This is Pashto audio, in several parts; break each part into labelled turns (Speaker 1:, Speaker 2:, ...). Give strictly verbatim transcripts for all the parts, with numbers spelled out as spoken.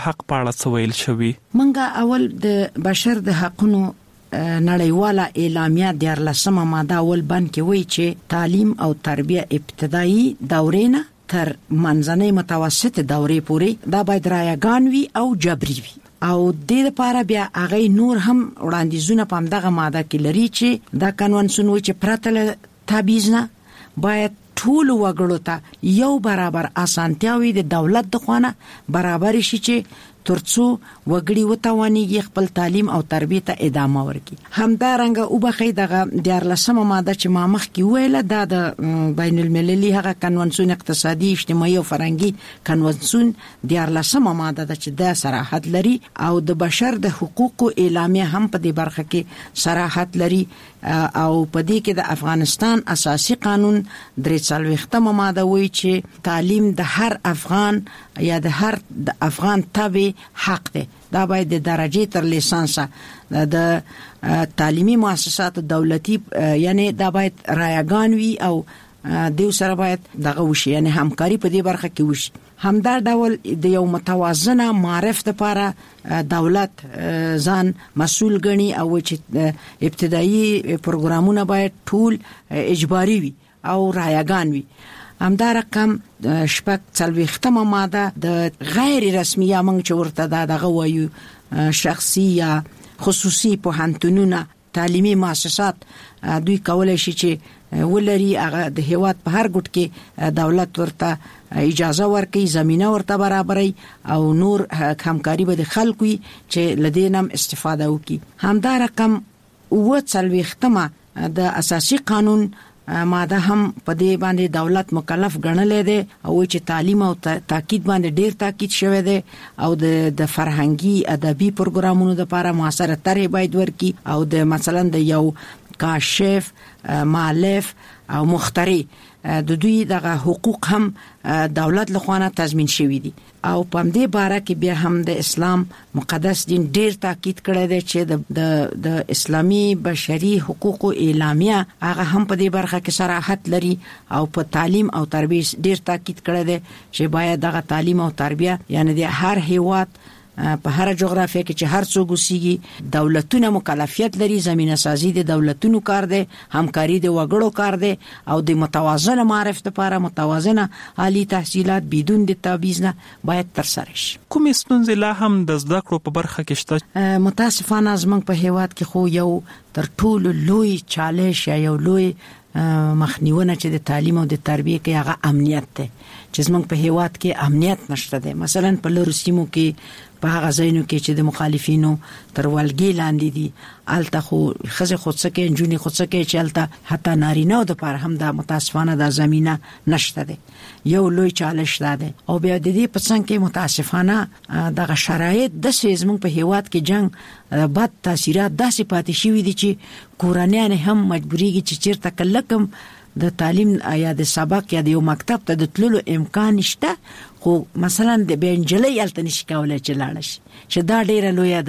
Speaker 1: حق په اړه څه ویل شوی؟
Speaker 2: منګه اول د بشر د حقونو نړیواله اعلامیه د لسمه ماده اول بند کې وایي چې تعلیم او تربیه ابتدایي دورې نه تر منځنۍ متوسطه دورې پورې دا باید رایگان وي او جبري وي، او د دې لپاره بیا هغه نور هم وړاندیزونه په دغه ماده کې لري چې دا کنونسون وایي چې پرته تابعیض نه باید ټول وګړو ته یو برابر اسانتیاوي د دولت د خوانه برابر شي چې ترڅو وګړي وتوانيږي خپل تعلیم او تربیه ته ادامه ورکړي. همدارنګه او بخې دغه د لسمه ماده چې ما مخ کې ویله دا د بین المللي هغه کنونسون اقتصادي اجتماعي او فرهنګي کنونسون د لسمه ماده چې د صراحت لري او د بشر د حقوقو اعلامیه هم په دې برخه کې صراحت لري، او په دې کې د افغانستان اساسي قانون درې څلوېښتمه ماده وایي چې تعلیم د هر افغان یا د هر د افغان تابع حق دی. دا باید د درجه تر لیسانس د تعلیمي مؤسسات دولتي یعنی دا باید رایگان وي او دیو سره باید دغه وشي، یعنی همکاري په دې برخه کې وشي. همدا ډول د یو متوازنه معرف لپاره دولت ځان مسؤل ګڼي او چې ابتدایي پروګرامونه باید ټول اجباري وي او رایگان وي. همدا رقم شپږ څلوېښتمه ماده د غیر رسمي یا موږ چې ورته دا دغه وایو شخصي یا خصوصي پوهنتونونه تعلیمي مؤسسات دوی کولای شي چې ولري هغه د هیواد په هر ګوټ کې دولت ورته اجازه ورکړي، زمينه ورته برابري او نور همکاري به د خلکو چې لدینم استفاده وکړي. همدا رقم و څلوېښتمه د اساسي قانون ماده هم په دې باندې دولت مکلف ګڼلې ده او چې تعلیم او تاکید باندې ډیر تاکید شوی دی او د د فرهنګي ادبي پروګرامونو لپاره موثره طرح باید ورکي او د مثلا د یو کاشف مؤلف او مخترع د دوی دغه حقوق هم دولت لخوا تضمین شوی دي. او په دې باره کې بیا هم د اسلام مقدس دین ډیر تاکید کړی دی چې د د اسلامي بشري حقوقو اعلامیه هغه هم په دې برخه کې صراحت لري او په تعلیم او تربیه ډیر تاکید کړی دی چې باید دغه تعلیم او تربیه یعنی د هر هیواد په هر جغرافیه کې چې هر څوک وسیږي دولتونه مکلفیت لري، زمينه سازي د دولتونو کار دی، همکاري د وګړو کار دی او د متوازنه معرف لپاره متوازنه عالی تحصیلات بدون د تبعیض نه باید تر سره شي.
Speaker 1: کوم ستونزې لا هم د زده کړو په برخه کې شته؟
Speaker 2: متاسفانه زمونږ په هیواد کې خو یو تر ټولو لوی چالش یا یو لوی مخنیونه چې د تعلیم او د تربیه کې هغه امنیت دی چې زمونږ په هیواد کې امنیت نشته دی. مثلا په لوري سیمو کې په هغه ځایونو کې چې د مخالفینو تر ولګي لاندې دي الته خو خزه خودسکه انجونی خودسکه چې الته حتی نارینه د پر هم د متاسفانه د زمينه نشته دي. یو لوی چالش ده او بیا د دې په څنګه کې متاسفانه دغه شرایط د سیزمن په هیواد کې جنگ بد تاثیرات داسې پاتې شوې دي چې کورنیان هم مجبوريږي چې چیرته کلکم د تعلیم یا د سبق یا د یو مکتب ته د تللو امکان نشته، خو مثلا د بنجلې الته نشي کولای چې لاړ شي چې دا ډیره لوی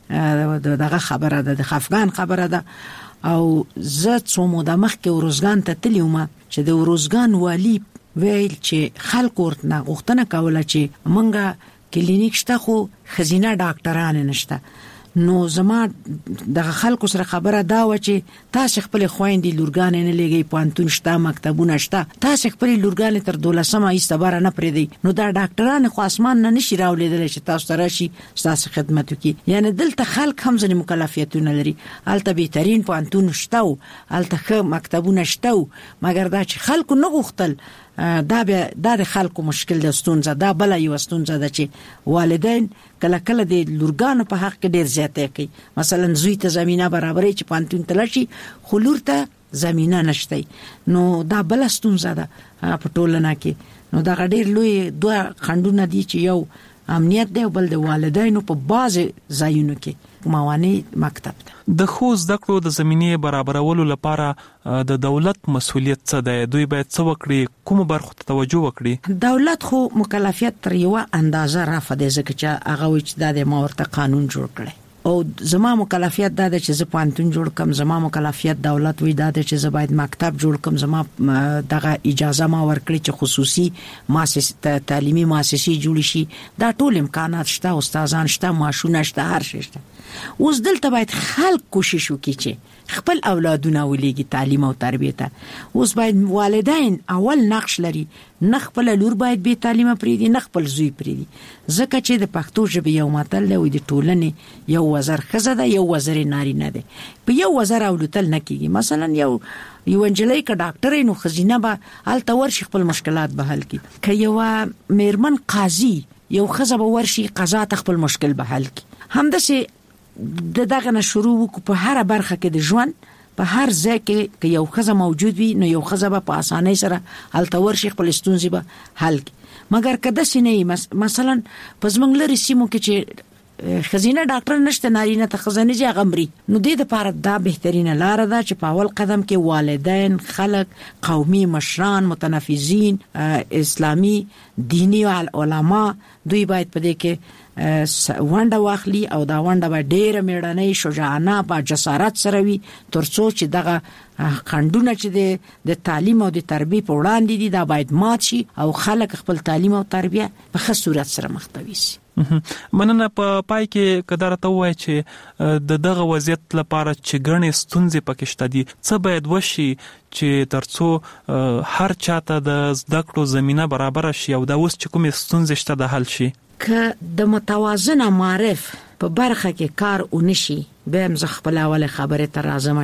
Speaker 2: ده دغه خبره ده د افغان خبره ده. او زه څو موده مخکې ورزګان ته تلم چې د ورزګان والی ویل چې خلک ورته غوښتنه کوله چې مونږه کلینیک شته خو خزینه ډاکټران نشته. نو زما د خلکو سره خبره دا و چې تاسو خپل خويندې لورګان نه لګي پانتون شته مکتبونه شته، تاسو خپل لورګان تر دولسمه ایستبره نه پریدي. نو دا ډاکټران خو اسمان نه نشي راولېدل چې تاسو سره شي تاسو خدمت وکي. یعنی دلته خلک هم ځنې مکلفیتونه لري، الته بهترین پانتون شته او الته مکتبونه شته، مګر دا چې خلکو نه غوښتل دا به د خلکو مشکل د ستونزه دا بل یو ستونزه ده چې والدین کله کله د لورګانو په حق کې ډیر زیاته کوي. مثلا زوی ته زمينه برابرې چې پانتون تلشي خو لور ته زمينه نشته، نو دا بل ستونزه ده په ټولنه کې. نو دا ډیر لوی دوه خندونه دي چې یو امنیت دی او بل د والدینو په باز ځایونو کې موانع مکتب ده.
Speaker 1: د خو زده کړو د زمینه برابرولو لپاره د دولت مسؤلیت څه دی؟ دوی باید څه وکړي؟ کوم برخو ته توجه وکړي؟
Speaker 2: دولت خو مکلفیت تر یو اندازه رافضه ځکه چې هغه وچ د مورته قانون جوړ کړي او زما مکلفیت دا ده چې زه پانتون جوړ کم، زما مکلفیت دولت وی دا ده چې زه باید مکتب جوړ کم، زما دغه اجازه ما ورکړي چې خصوصي مؤسسه تعلیمي مؤسسې جوړ شي. دا ټول امکانات شته، استادان شته، ماشونه شته، هر شي شته. اوس دلته باید خلک کوشش وکړي چې خپل اولادونه ولېږي تعلیم او تربیه ته. اوس باید والدین اول نقش لري، نه خپل لور باید به تعلیمه پریدي، نه خپل زوی پریدي، ځکه چې د پښتو ژبې یو متل دی د ټولنې یو وزر ښځه ده، یو وزر نارینه دی. په یو وزر اولتل نه کیږي. مثلا یو یو انجلۍ که ډاکټر نو خزینه به هلته ورشي خپل مشکلات به حل کړي، که یو میرمن قاضي یو ښځه به ورشي قضا ته خپل مشکل به حل کړي. همداسې د دغه نه شروع وکړو په هر برخه کې د ژوند په هر ځای کې که یو ښځه موجود وي نو یو ښځه به په اسانۍ سره هلته ورشي خپل ستونزې به حل کړي. مګر که داسې نه وي، مثلا په زموږ لرې سیمو کې چې خزینه ډاکټر نشته، نارینه ته خزانه جي غمري، نو دې لپاره دا بهترینه لار ده چې په اول قدم کې والدین، خلک، قومي مشران، متنفذین، اسلامي دینی علما دوی باید په دې کې ونډه واخلي او دا ونډه به ډېره میړنۍ، شجاعانه، با جسارت سره وي، ترڅو چې دغه خنډونه چې د تعلیم او د تربیه په وړاندې دي دا باید مات شي او خلک خپل تعلیم او تربیه په ښه صورت سره مخته وي.
Speaker 1: مننه. په پای کې کدار ته وای چې د دغه وضعیت لپاره چې ګڼې ستونزې پکې شته دي، څه باید وشي چې ترڅو هر چاته د زده کړو زمينه برابر شي او دا اوس چې کومې ستونزې شته د حل شي؟
Speaker 2: که د متوازنه معرف په برخه کې کار ونشي، به هم خپل اول خبره ته راځم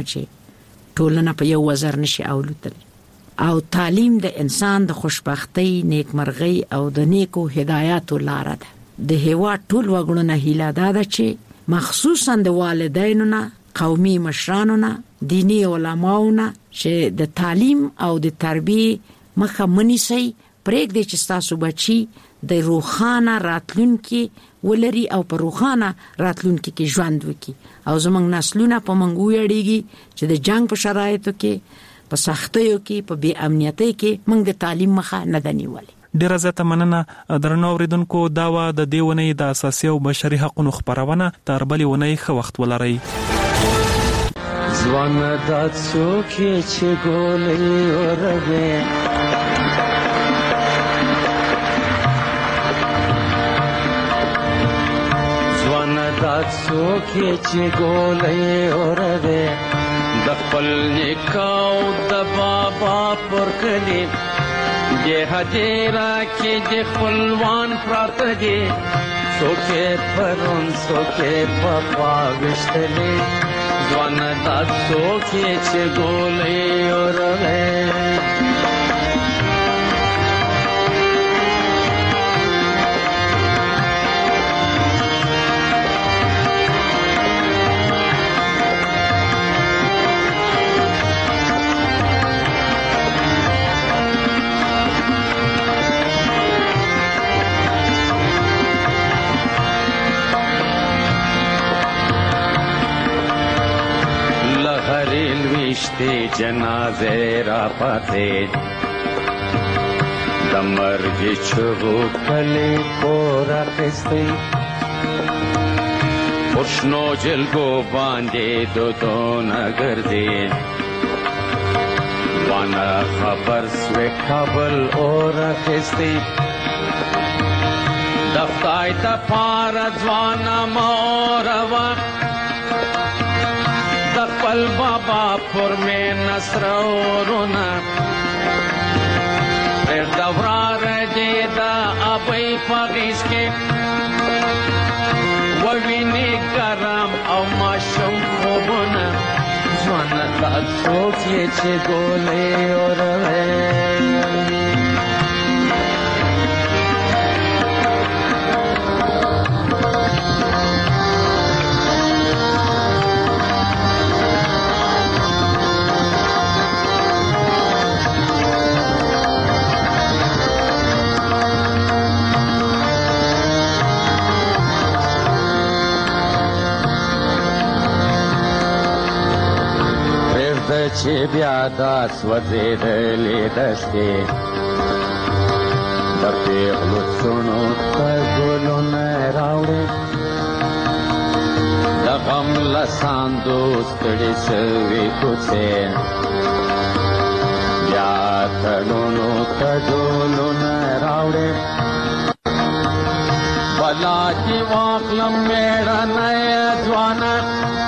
Speaker 2: چې ټولنه په یو وزر نشي اولتل، او تعلیم د انسان د خوشبختی، نیکمرغي او د نیکو هدایاتو لار ده. د هیواد ټول وګړو هیله ده چې مخصوصا د والدینو نه، قومي مشرانو نه، دینی علماو نه چې د تعلیم او د تربیه مخه منیسي، پرېږدي چې تاسو بچي د روخانه راتلونکي ولري او په روخانه راتلونکي کې ژوند وکړي. او زموږ نسلونه په موږ ویاړيږي چې د جنگ په شرایطو کې، په سختیو کې، په بې امنیتۍ کې موږ د تعلیم مخه نه دنیولې.
Speaker 1: ډیره زیاته مننه. درنو اوریدونکو، دا و د دې ونې د اساسي او بشري حقوقو خبرونه. تر بلې ونې ښه وخت ولرئ.
Speaker 3: ځوان د څوک چې ګولې اورغه، ځوان د څوک چې ګولې اورغه، د خپل نکاو د بابا پر کلی یہ ہجیرا کی جے خلوان پرات جے سوکے پرون سوکے پپا گشتلے جوان دا سوکے چے گولے اور ہے. رشتے جنازے را پاتے دمرگ چھو کلے کو رکھتے خوشنو جلگو باندے دو دو نگر دے وانا خبر سوے کابل اور رکھتے دفتائی تا پارا زوانا موروا دقل بابا پر میں نصر اورونا پھر دورا رجے دا ابئی پاگیس کے ووینی گرم او ماشم خوبونا زوانا تا سوکیے چھے گولے اور ہے. چې بیا داس وزیدلې دستې د پیغلو څڼو ته ګلونه راوړې د غم لساندو ستړي شوي کوڅې بیا تړونو تړونو نه راوړې بلا چې واخلم میړنی ځوانه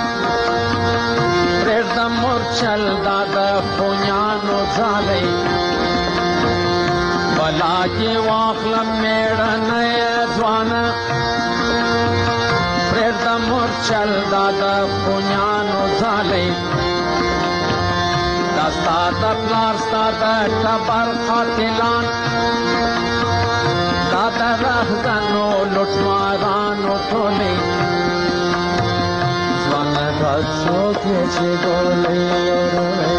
Speaker 3: پرېږدم مورچل دا د خونیانو ځالۍ بلا چې واخلم میړنی ځوانه پرېږدم مورچل دا د خونیانو ځالۍ دا ستا د پلار ستا د ټبر قاتلان دا د رهزنو لوټمارانو ټولۍ ځوانه دا څوک یې چې ګولۍ اورئ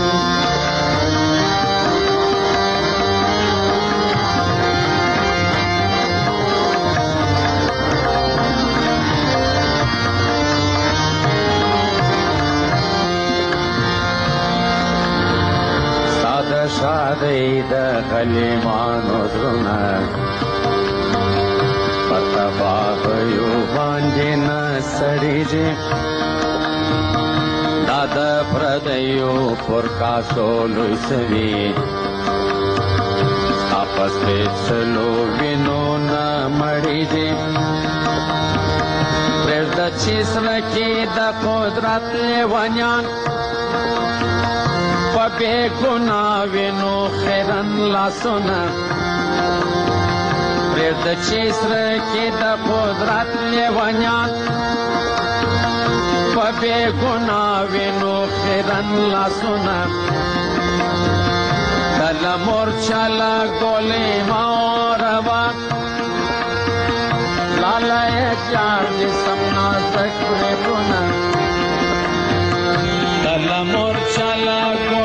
Speaker 3: شادی د غلیمانو زړونه په تباهیو باندې نه سړېږي دا د پردیو پر کاسو لوی سوي ستا په سپېڅلو وینو نه مړېږي پرېږده چې زړه کې د قدرت لیونیان په بې ګناه وینو خیرن لاسونه پرېږده چې زړه کې د قدرت لیونیان په بې ګناه وینو خیرن لاسونه کله مورچله ګولۍ مه اوروه لاله یې جار دې سم نازک بریتونه کله مورچله